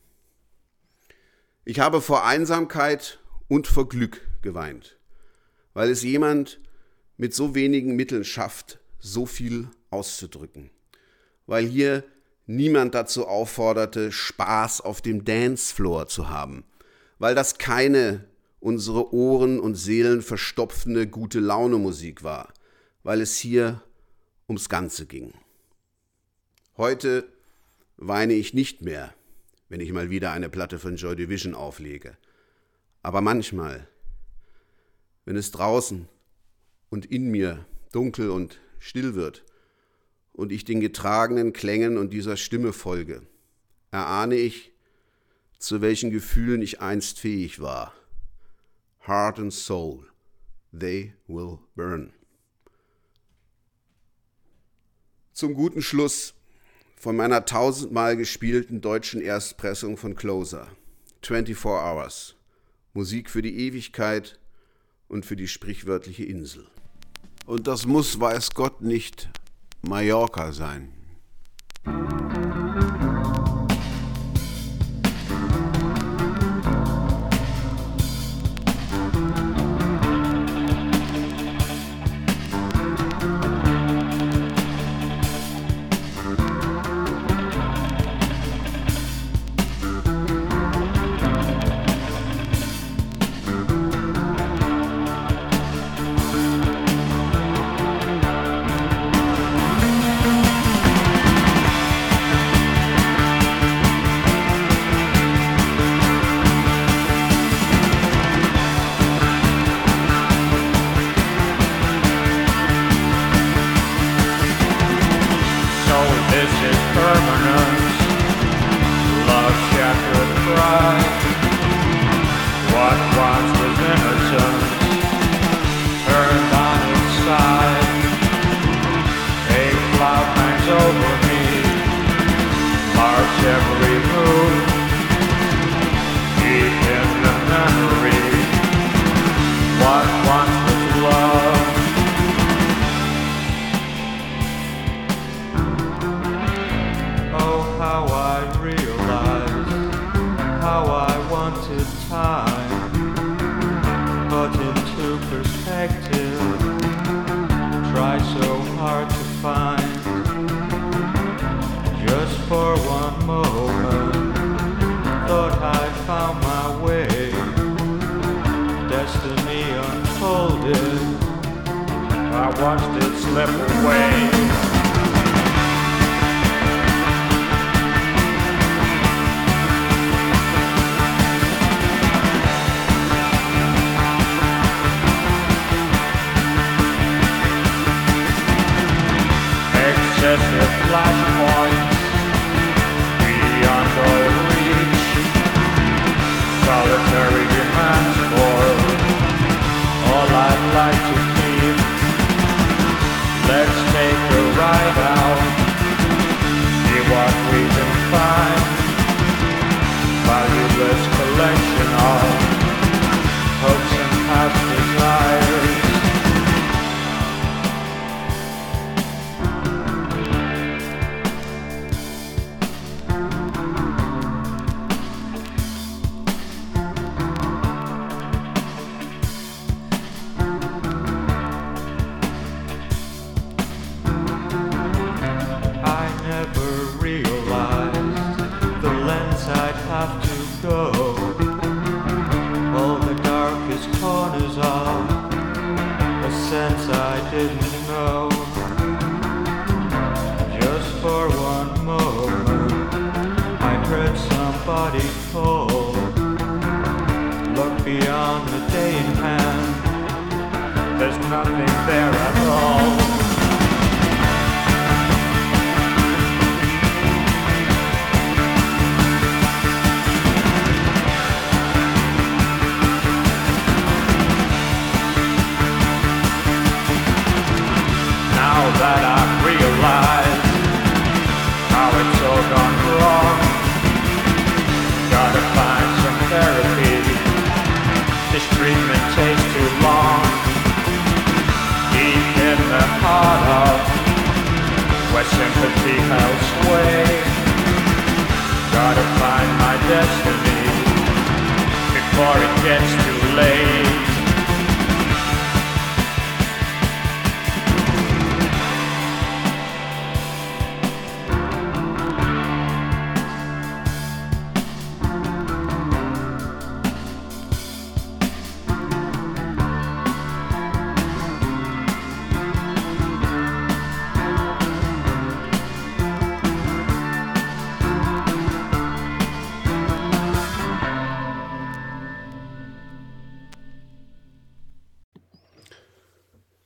Ich habe vor Einsamkeit und vor Glück geweint, weil es jemand mit so wenigen Mitteln schafft, so viel auszudrücken. Weil hier niemand dazu aufforderte, Spaß auf dem Dancefloor zu haben. Weil das keine unsere Ohren und Seelen verstopfende Gute-Laune-Musik war. Weil es hier ums Ganze ging. Heute weine ich nicht mehr, wenn ich mal wieder eine Platte von Joy Division auflege. Aber manchmal, wenn es draußen und in mir dunkel und still wird und ich den getragenen Klängen und dieser Stimme folge, erahne ich, zu welchen Gefühlen ich einst fähig war. Heart and soul, they will burn. Zum guten Schluss von meiner 1000-mal gespielten deutschen Erstpressung von Closer, 24 Hours, Musik für die Ewigkeit und für die sprichwörtliche Insel. Und das muss, weiß Gott, nicht Mallorca sein.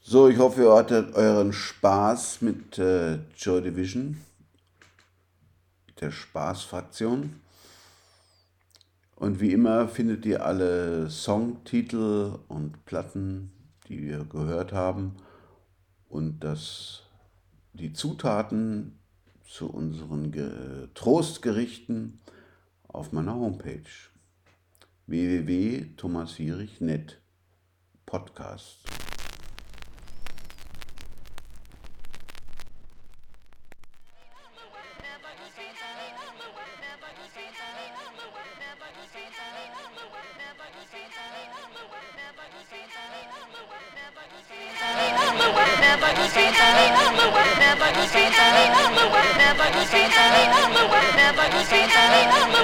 So, ich hoffe, ihr hattet euren Spaß mit Joy Division, der Spaßfraktion. Und wie immer findet ihr alle Songtitel und Platten, die wir gehört haben, und die Zutaten zu unseren Trostgerichten auf meiner Homepage www.thomaswierich.net Podcast. Never